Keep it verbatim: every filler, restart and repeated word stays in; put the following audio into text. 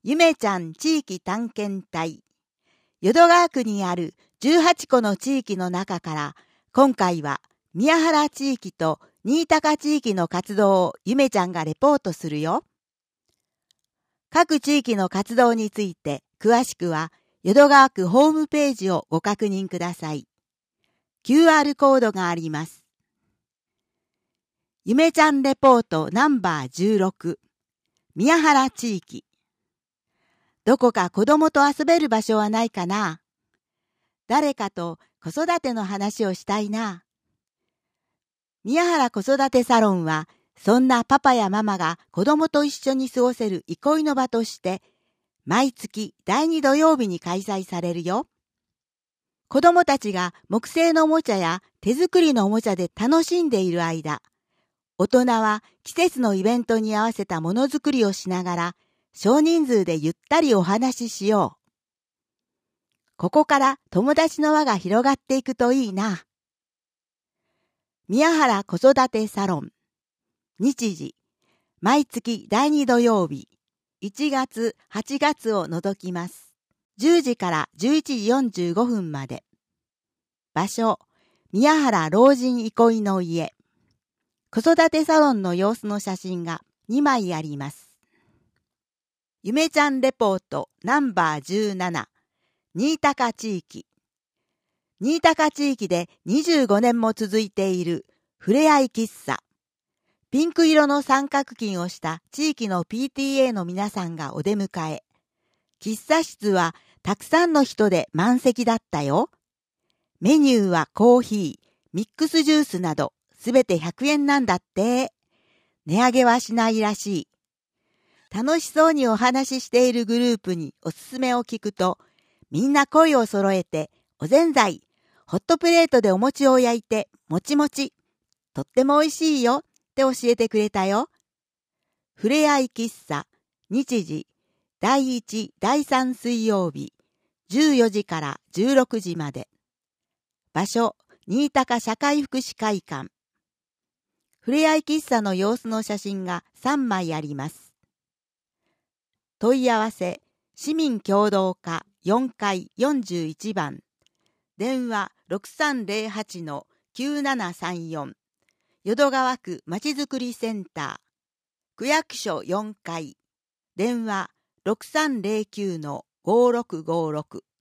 ゆめちゃん地域探検隊。淀川区にあるじゅうはちこの地域の中から、今回は宮原地域と新高地域の活動をゆめちゃんがレポートするよ。各地域の活動について詳しくは淀川区ホームページをご確認ください。キューアール コードがあります。ゆめちゃんレポートナンバーじゅうろく、宮原地域。どこか子供と遊べる場所はないかな？誰かと子育ての話をしたいな。宮原子育てサロンは、そんなパパやママが子供と一緒に過ごせる憩いの場として、毎月だいに土曜日に開催されるよ。子供たちが木製のおもちゃや手作りのおもちゃで楽しんでいる間、大人は季節のイベントに合わせたものづくりをしながら、少人数でゆったりお話ししよう。ここから友達の輪が広がっていくといいな。宮原子育てサロン。日時、毎月だいに土曜日、いちがつ、はちがつを除きます。じゅうじからじゅういちじよんじゅうごふんまで。場所、宮原老人憩いの家。子育てサロンの様子の写真がにまいあります。ゆめちゃんレポートナンバーじゅうなな、新高地域。新高地域でにじゅうごねんも続いているふれあい喫茶。ピンク色の三角巾をした地域の ピーティーエー の皆さんがお出迎え。喫茶室はたくさんの人で満席だったよ。メニューはコーヒー、ミックスジュースなどすべてひゃくえんなんだって。値上げはしないらしい。楽しそうにお話ししているグループにおすすめを聞くと、みんな声を揃えて、おぜんざい、ホットプレートでお餅を焼いて、もちもち、とっても美味しいよって教えてくれたよ。ふれあい喫茶、日時、だいいち、だいさん水曜日、じゅうよじからじゅうろくじまで。場所、新高社会福祉会館。ふれあい喫茶の様子の写真がさんまいあります。問い合わせ、市民協働課よんかいよんじゅういちばん。電話 ろくさんぜろはちのきゅうななさんよん。淀川区まちづくりセンター。区役所よんかい。電話 ろくさんぜろきゅうのごろくごろく。